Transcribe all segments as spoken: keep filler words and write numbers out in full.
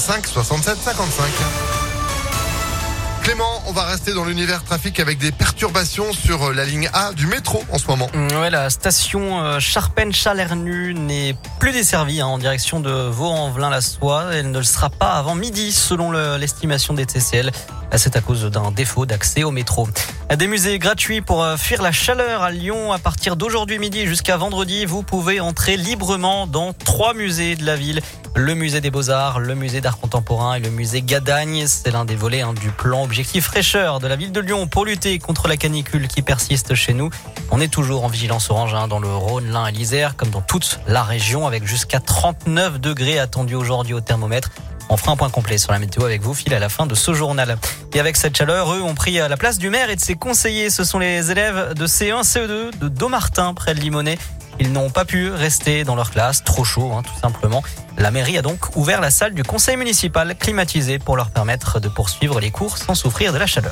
cinq soixante-sept cinquante-cinq. Clément, on va rester dans l'univers trafic avec des perturbations sur la ligne A du métro en ce moment. Ouais, la station Charpennes-Chalernu n'est plus desservie hein, en direction de Vaux-en-Velin-la-Soie. Elle ne le sera pas avant midi selon le, l'estimation des T C L. C'est à cause d'un défaut d'accès au métro. Des musées gratuits pour fuir la chaleur à Lyon. À partir d'aujourd'hui midi jusqu'à vendredi, vous pouvez entrer librement dans trois musées de la ville. Le musée des Beaux-Arts, le musée d'art contemporain et le musée Gadagne. C'est l'un des volets hein, du plan Objectif Fraîcheur de la ville de Lyon pour lutter contre la canicule qui persiste chez nous. On est toujours en vigilance orange hein, dans le Rhône, l'Ain et l'Isère, comme dans toute la région, avec jusqu'à trente-neuf degrés attendus aujourd'hui au thermomètre. On fera un point complet sur la météo avec vous, Phil, à la fin de ce journal. Et avec cette chaleur, eux ont pris la place du maire et de ses conseillers. Ce sont les élèves de C un, C E deux de Dommartin, près de Limonest. Ils n'ont pas pu rester dans leur classe, trop chaud, hein, tout simplement. La mairie a donc ouvert la salle du conseil municipal climatisée pour leur permettre de poursuivre les cours sans souffrir de la chaleur.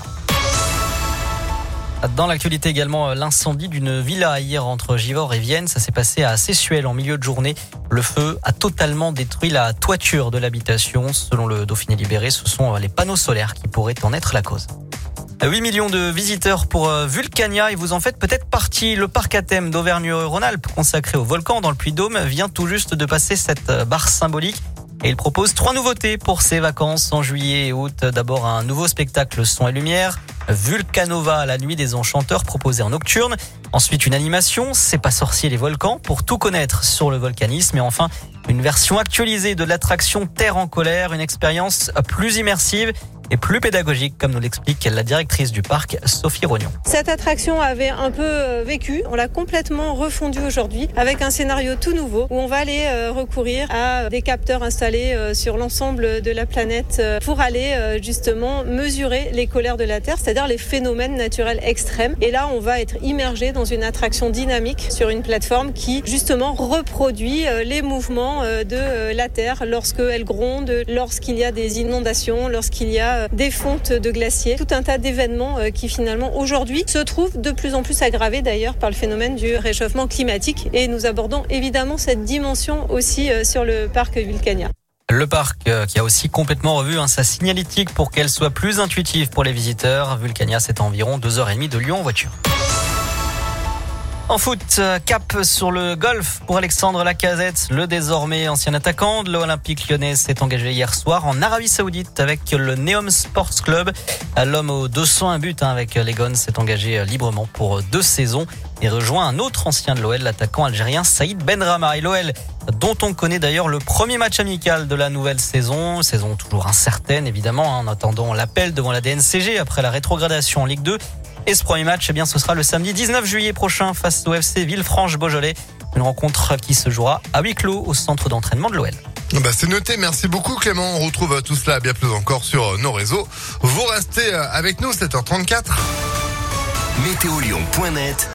Dans l'actualité également, l'incendie d'une villa hier entre Givors et Vienne. Ça s'est passé à Sessuel en milieu de journée. Le feu a totalement détruit la toiture de l'habitation. Selon le Dauphiné Libéré, ce sont les panneaux solaires qui pourraient en être la cause. huit millions de visiteurs pour Vulcania et vous en faites peut-être partie. Le parc à thème d'Auvergne-Rhône-Alpes consacré au volcan dans le Puy-de-Dôme vient tout juste de passer cette barre symbolique. Et il propose trois nouveautés pour ses vacances en juillet et août. D'abord un nouveau spectacle son et lumière, Vulcanova, la nuit des enchanteurs proposée en nocturne. Ensuite une animation, C'est pas sorcier les volcans pour tout connaître sur le volcanisme. Et enfin une version actualisée de l'attraction Terre en colère, une expérience plus immersive et plus pédagogique, comme nous l'explique la directrice du parc, Sophie Rognon. Cette attraction avait un peu vécu, on l'a complètement refondue aujourd'hui avec un scénario tout nouveau où on va aller recourir à des capteurs installés sur l'ensemble de la planète pour aller justement mesurer les colères de la Terre, c'est-à-dire les phénomènes naturels extrêmes. Et là, on va être immergé dans une attraction dynamique sur une plateforme qui justement reproduit les mouvements de la Terre lorsqu'elle gronde, lorsqu'il y a des inondations, lorsqu'il y a des fontes de glaciers, tout un tas d'événements qui finalement aujourd'hui se trouvent de plus en plus aggravés d'ailleurs par le phénomène du réchauffement climatique et nous abordons évidemment cette dimension aussi sur le parc Vulcania. Le parc qui a aussi complètement revu hein, sa signalétique pour qu'elle soit plus intuitive pour les visiteurs. Vulcania, c'est à environ deux heures trente de Lyon en voiture. En foot, cap sur le golf pour Alexandre Lacazette, le désormais ancien attaquant de l'Olympique lyonnais s'est engagé hier soir en Arabie Saoudite avec le Neom Sports Club. L'homme aux deux cent un buts hein, avec les Gones s'est engagé librement pour deux saisons et rejoint un autre ancien de l'O L, l'attaquant algérien Saïd Benrahma. Et l'O L dont on connaît d'ailleurs le premier match amical de la nouvelle saison, saison toujours incertaine évidemment, hein, en attendant l'appel devant la D N C G après la rétrogradation en Ligue deux. Et ce premier match, eh bien, ce sera le samedi dix-neuf juillet prochain face au F C Villefranche-Beaujolais. Une rencontre qui se jouera à huis clos au centre d'entraînement de l'O L. Bah c'est noté, merci beaucoup Clément. On retrouve tout cela bien plus encore sur nos réseaux. Vous restez avec nous, sept heures trente-quatre. météo lyon point net